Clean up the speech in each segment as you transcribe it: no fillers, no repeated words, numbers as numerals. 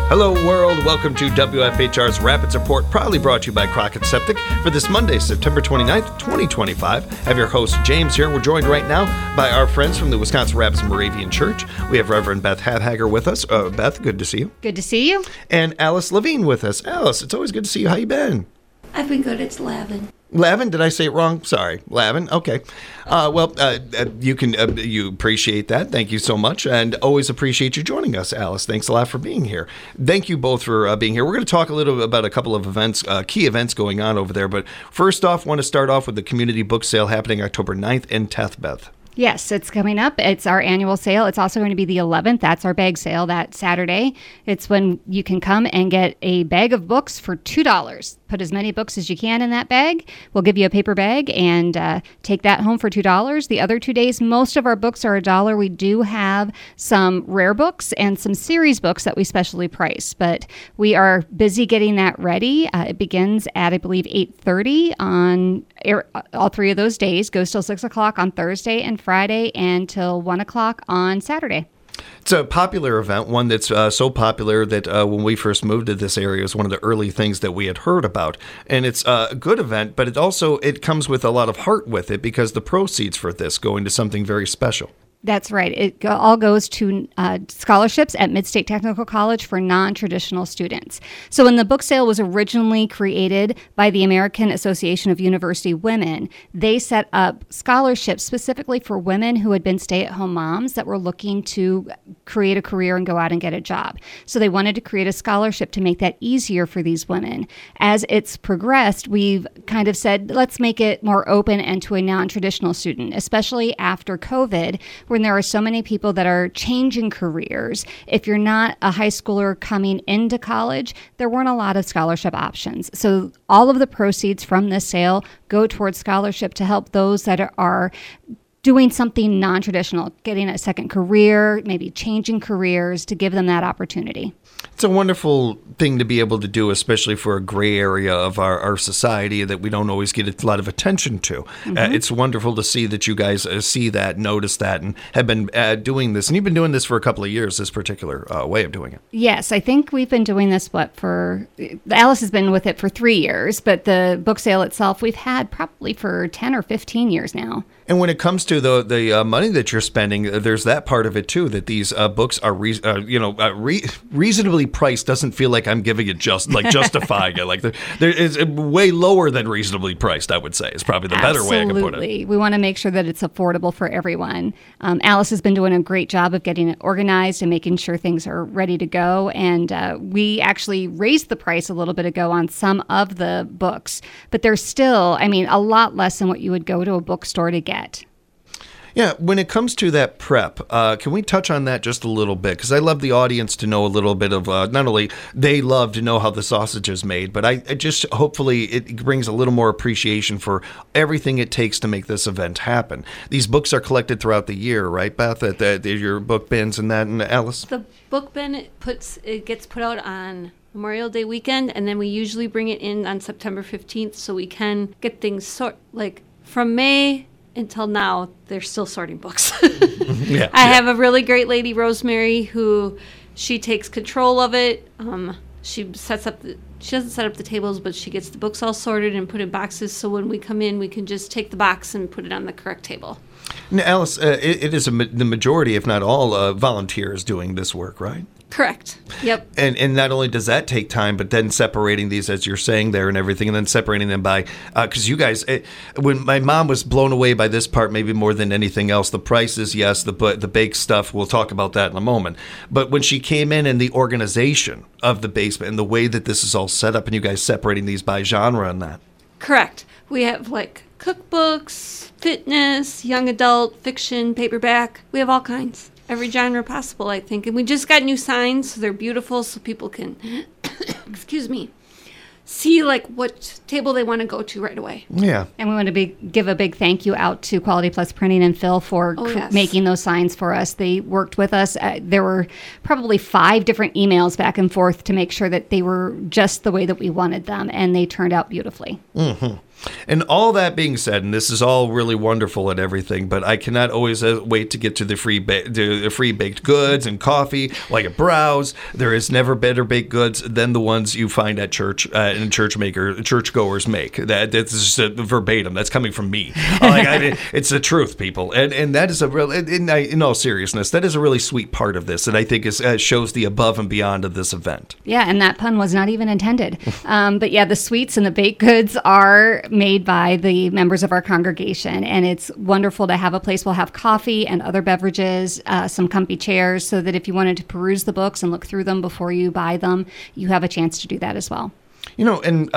Hello, world. Welcome to WFHR's Rapids Report, proudly brought to you by Crockett Septic for this Monday, September 29th, 2025. I have your host, James, here. We're joined right now by our friends from the Wisconsin Rapids Moravian Church. We have Reverend Beth Hadhager with us. Beth, good to see you. Good to see you. And Alice Levine with us. Alice, it's always good to see you. How you been? I've been good. It's Lavin. Lavin? Did I say it wrong? Sorry. Lavin? Okay. You appreciate that. Thank you so much. And always appreciate you joining us, Alice. Thanks a lot for being here. Thank you both for being here. We're going to talk a little about a couple of events, key events going on over there. But first off, want to start off with the community book sale happening October 9th in Teth, Beth. Yes, it's coming up. It's our annual sale. It's also going to be the 11th. That's our bag sale that Saturday. It's when you can come and get a bag of books for $2. Put as many books as you can in that bag. We'll give you a paper bag and take that home for $2. The other 2 days, most of our books are $1. We do have some rare books and some series books that we specially price, but we are busy getting that ready. It begins at, I believe, 8:30 on all 3 of those days, goes till 6 o'clock on Thursday and Friday, and till 1 o'clock on Saturday. It's a popular event, one that's so popular that when we first moved to this area, it was one of the early things that we had heard about. And it's a good event, but it comes with a lot of heart with it because the proceeds for this go into something very special. That's right. It all goes to scholarships at Mid-State Technical College for non-traditional students. So when the book sale was originally created by the American Association of University Women, they set up scholarships specifically for women who had been stay-at-home moms that were looking to create a career and go out and get a job. So they wanted to create a scholarship to make that easier for these women. As it's progressed, we've kind of said, let's make it more open and to a non-traditional student, especially after COVID, when there are so many people that are changing careers. If you're not a high schooler coming into college, there weren't a lot of scholarship options. So all of the proceeds from this sale go towards scholarship to help those that are doing something non-traditional, getting a second career, maybe changing careers, to give them that opportunity. It's a wonderful thing to be able to do, especially for a gray area of our society that we don't always get a lot of attention to. Mm-hmm. It's wonderful to see that you guys see that, notice that, and have been doing this. And you've been doing this for a couple of years, this particular way of doing it. Yes, I think we've been doing this, Alice has been with it for 3 years, but the book sale itself, we've had probably for 10 or 15 years now. And when it comes to the money that you're spending, there's that part of it too. That these books are reasonably priced. Doesn't feel like I'm giving it justifying it. Like it's way lower than reasonably priced. I would say is probably the better way I can put it. We want to make sure that it's affordable for everyone. Alice has been doing a great job of getting it organized and making sure things are ready to go. And we actually raised the price a little bit ago on some of the books, but they're still, a lot less than what you would go to a bookstore to get. Yeah, when it comes to that prep, can we touch on that just a little bit? Because I love the audience to know a little bit of, not only they love to know how the sausage is made, but I just, hopefully it brings a little more appreciation for everything it takes to make this event happen. These books are collected throughout the year, right, Beth, at your book bins and that, and Alice? The book bin, it gets put out on Memorial Day weekend, and then we usually bring it in on September 15th so we can get things from May until now, they're still sorting books. I have a really great lady, Rosemary, who she takes control of it. She doesn't set up the tables, but she gets the books all sorted and put in boxes. So when we come in, we can just take the box and put it on the correct table. Now, Alice, it is the majority, if not all, volunteers doing this work, right? Correct. Yep. And not only does that take time, but then separating these, as you're saying there and everything, and then separating them by, because you guys, when my mom was blown away by this part, maybe more than anything else, the prices, yes, the baked stuff, we'll talk about that in a moment. But when she came in and the organization of the basement and the way that this is all set up and you guys separating these by genre and that. Correct. We have cookbooks, fitness, young adult, fiction, paperback. We have all kinds. Every genre possible, I think. And we just got new signs, so they're beautiful, so people can, see what table they want to go to right away. Yeah. And we want to give a big thank you out to Quality Plus Printing and Phil for making those signs for us. They worked with us. There were probably 5 different emails back and forth to make sure that they were just the way that we wanted them, and they turned out beautifully. Mm-hmm. And all that being said, and this is all really wonderful and everything, but I cannot always wait to get to the free baked goods and coffee, like at Browse. There is never better baked goods than the ones you find at church and churchgoers make. That's just verbatim. That's coming from me. It's the truth, people, and that is a real. In all seriousness, that is a really sweet part of this that I think shows the above and beyond of this event. Yeah, and that pun was not even intended. But yeah, the sweets and the baked goods are made by the members of our congregation, and it's wonderful to have a place. We'll have coffee and other beverages, some comfy chairs, so that if you wanted to peruse the books and look through them before you buy them, you have a chance to do that as well. And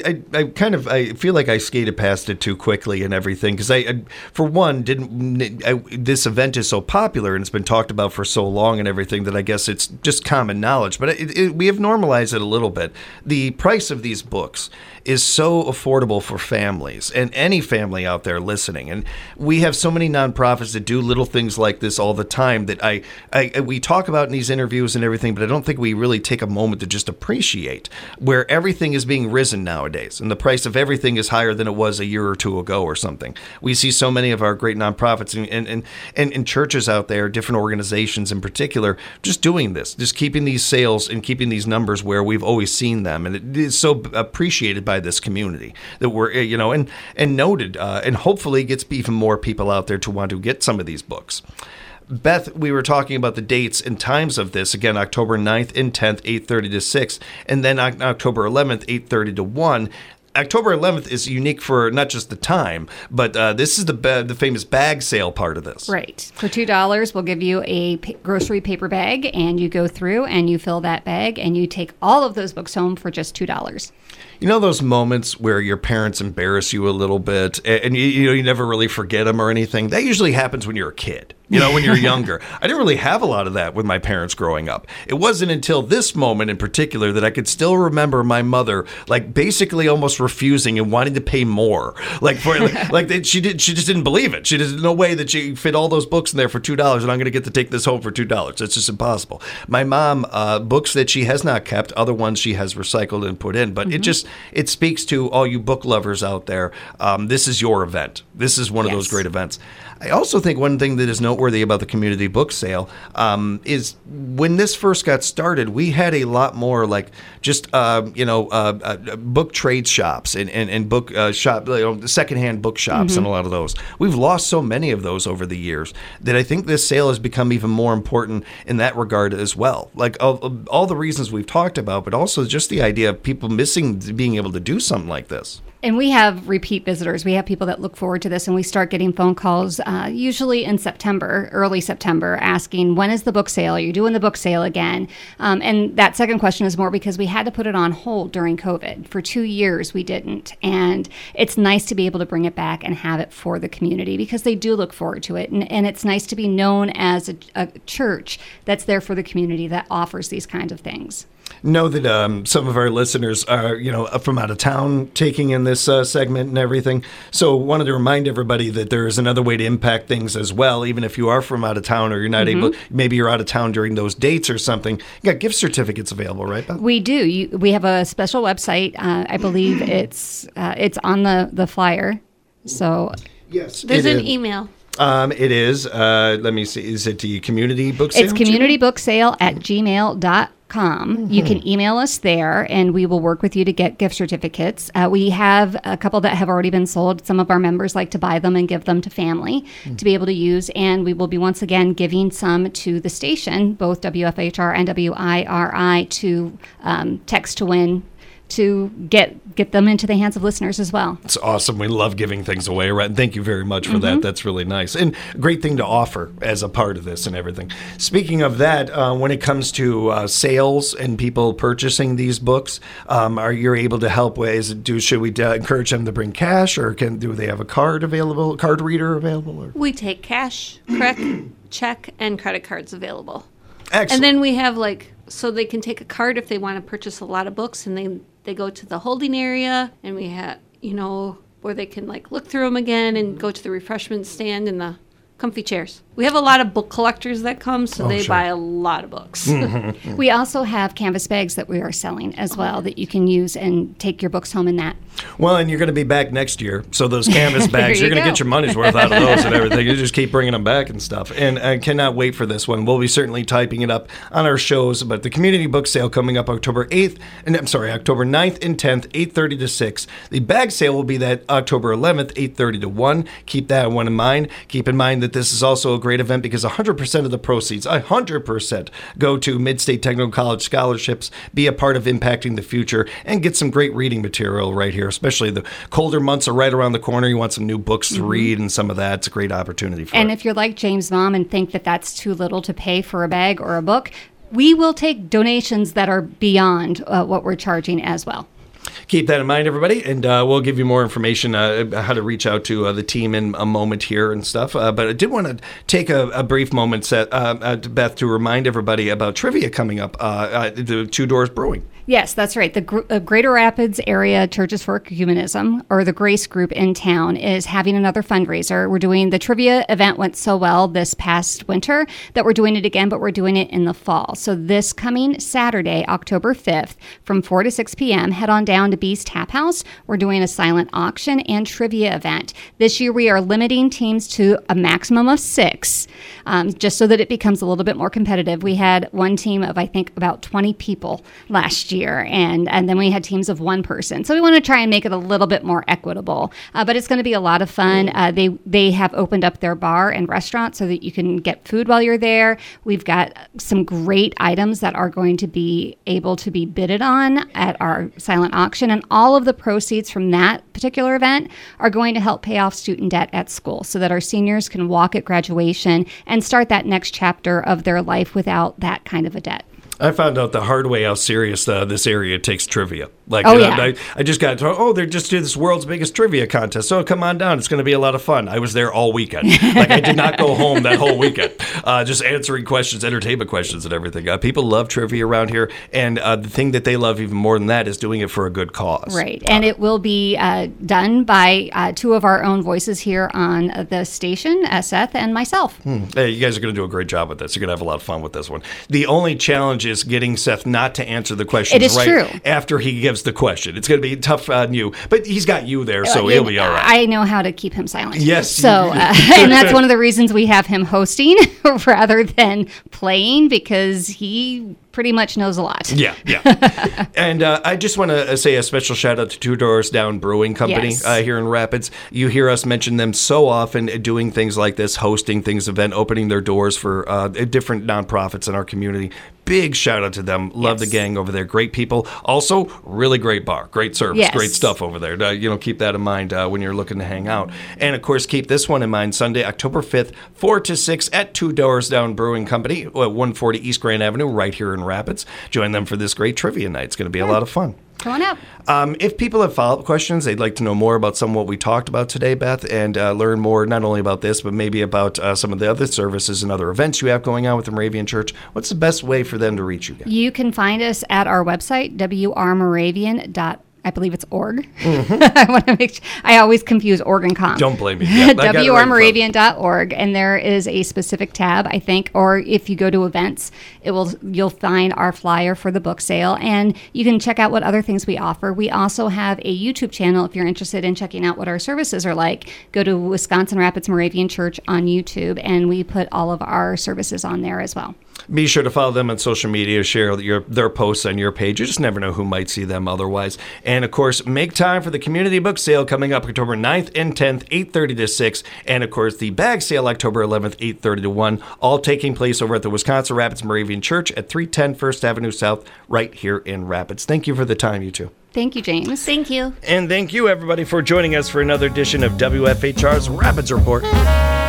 I feel like I skated past it too quickly and everything because for one, this event is so popular and it's been talked about for so long and everything that I guess it's just common knowledge. But we have normalized it a little bit. The price of these books is so affordable for families and any family out there listening. And we have so many nonprofits that do little things like this all the time that we talk about in these interviews and everything, but I don't think we really take a moment to just appreciate where everything is being risen nowadays, and the price of everything is higher than it was a year or two ago or something. We see so many of our great nonprofits and churches out there, different organizations in particular, just doing this, just keeping these sales and keeping these numbers where we've always seen them, and it is so appreciated by this community that we're and noted, and hopefully gets even more people out there to want to get some of these books. Beth, we were talking about the dates and times of this. Again, October 9th and 10th, 8:30 to 6, and then October 11th, 8:30 to 1. October 11th is unique for not just the time, but this is the famous bag sale part of this. Right. For $2, we'll give you a grocery paper bag, and you go through and you fill that bag, and you take all of those books home for just $2. You know those moments where your parents embarrass you a little bit, and you never really forget them or anything? That usually happens when you're a kid. When you're younger. I didn't really have a lot of that with my parents growing up. It wasn't until this moment in particular that I could still remember my mother, basically almost refusing and wanting to pay more. She just didn't believe it. There's no way that she fit all those books in there for $2 and I'm going to get to take this home for $2. It's just impossible. My mom, books that she has not kept, other ones she has recycled and put in, but it speaks to all you book lovers out there. This is your event. This is one of those great events. I also think one thing that is noteworthy about the community book sale is when this first got started, we had a lot more book trade shops and book secondhand book shops and a lot of those. We've lost so many of those over the years that I think this sale has become even more important in that regard as well. Like all the reasons we've talked about, but also just the idea of people missing being able to do something like this. And we have repeat visitors. We have people that look forward to this, and we start getting phone calls usually in September, early September, asking, when is the book sale? Are you doing the book sale again? And that second question is more because we had to put it on hold during COVID. For 2 years, we didn't. And it's nice to be able to bring it back and have it for the community because they do look forward to it. And it's nice to be known as a church that's there for the community that offers these kinds of things. Know that some of our listeners are, from out of town taking in this segment and everything. So wanted to remind everybody that there is another way to impact things as well. Even if you are from out of town or you're not able, maybe you're out of town during those dates or something. You got gift certificates available, right, Beth? We do. We have a special website. I believe it's on the flyer. So yes, there's an email. It is. Let me see. Is it the community book sale? It's communitybooksale@gmail.com. You can email us there, and we will work with you to get gift certificates. We have a couple that have already been sold. Some of our members like to buy them and give them to family to be able to use, and we will be once again giving some to the station, both WFHR and WIRI, to text to win, to get them into the hands of listeners as well. It's awesome. We love giving things away, right? And thank you very much for that. That's really nice. And a great thing to offer as a part of this and everything. Speaking of that, when it comes to sales and people purchasing these books, are you able to help? Should we encourage them to bring cash, or do they have a card reader available? Or? We take cash, check, and credit cards available. Excellent. And then we have so they can take a card if they want to purchase a lot of books, and they go to the holding area, and we have, where they can look through them again and go to the refreshment stand and the comfy chairs. We have a lot of book collectors that come, so they sure. buy a lot of books. We also have canvas bags that we are selling as well that you can use and take your books home in that. Well, and you're going to be back next year, so those canvas bags, you you're going to go. get your money's worth out of those and everything. You just keep bringing them back and stuff. And I cannot wait for this one. We'll be certainly typing it up on our shows, but the community book sale coming up October 9th and 10th, 8:30 to 6. The bag sale will be that October 11th, 8:30 to 1. Keep that one in mind. Keep in mind that this is also a great event because 100% of the proceeds, 100%, go to Mid-State Technical College scholarships. Be a part of impacting the future and get some great reading material right here, especially the colder months are right around the corner. You want some new books to read and some of that. It's a great opportunity for And it. if you're like James' mom and think that that's too little to pay for a bag or a book, we will take donations that are beyond what we're charging as well. Keep that in mind, everybody, and we'll give you more information how to reach out to the team in a moment here and stuff. But I did want to take a brief moment, Beth, to remind everybody about trivia coming up, the Two Doors Brewing. Yes, that's right. The Greater Rapids Area Churches for Ecumenism, or the Grace Group in town, is having another fundraiser. We're doing the trivia event went so well this past winter that we're doing it again, but we're doing it in the fall. So this coming Saturday, October 5th, from 4 to 6 p.m., head on down to Beast Tap House. We're doing a silent auction and trivia event. This year we are limiting teams to a maximum of 6, just so that it becomes a little bit more competitive. We had one team of, I think, about 20 people last year, and then we had teams of one person. So we want to try and make it a little bit more equitable. But it's going to be a lot of fun. They have opened up their bar and restaurant so that you can get food while you're there. We've got some great items that are going to be able to be bidded on at our silent auction, and all of the proceeds from that particular event are going to help pay off student debt at school so that our seniors can walk at graduation and start that next chapter of their life without that kind of a debt. I found out the hard way how serious this area takes trivia. Like, Oh, yeah. I just got told, they're just doing this world's biggest trivia contest. So come on down. It's going to be a lot of fun. I was there all weekend. Like, I did not go home that whole weekend. Just answering questions, entertainment questions and everything. People love trivia around here. And the thing that they love even more than that is doing it for a good cause. Right. And it will be done by 2 of our own voices here on the station, Seth and myself. Hey, you guys are going to do a great job with this. You're going to have a lot of fun with this one. The only challenge is getting Seth not to answer the questions It is right true. after he gives the question. It's going to be tough on you, but he's got you there, so he'll be all right. I know how to keep him silent. Yes, So, you do. and that's one of the reasons we have him hosting rather than playing, because he pretty much knows a lot. Yeah. And I just want to say a special shout out to Two Doors Down Brewing Company Yes. here in Rapids. You hear us mention them so often, doing things like this, hosting things, opening their doors for different nonprofits in our community. Big shout out to them. Love the Yes. gang over there. Great people. Also, really great bar. Great service. Yes. Great stuff over there. Keep that in mind when you're looking to hang out. And, of course, keep this one in mind. Sunday, October 5th, 4 to 6 at Two Doors Down Brewing Company, 140 East Grand Avenue, right here in Rapids. Join them for this great trivia night. It's going to be a lot of fun. Come on up. If people have follow-up questions, they'd like to know more about some of what we talked about today, Beth, and learn more not only about this, but maybe about some of the other services and other events you have going on with the Moravian Church, what's the best way for them to reach you guys? You can find us at our website, wrmoravian.org. I believe it's org. Mm-hmm. I want to make sure. I always confuse org and com. Don't blame me. Yeah, I got it right in front. wrmoravian.org, and there is a specific tab, I think, or if you go to events, you'll find our flyer for the book sale, and you can check out what other things we offer. We also have a YouTube channel if you're interested in checking out what our services are like. Go to Wisconsin Rapids Moravian Church on YouTube, and we put all of our services on there as well. Be sure to follow them on social media, share their posts on your page. You just never know who might see them otherwise. And, of course, make time for the community book sale coming up October 9th and 10th, 8:30 to 6. And, of course, the bag sale October 11th, 8:30 to 1, all taking place over at the Wisconsin Rapids Moravian Church at 310 First Avenue South, right here in Rapids. Thank you for the time, you two. Thank you, James. Thank you. And thank you, everybody, for joining us for another edition of WFHR's Rapids Report.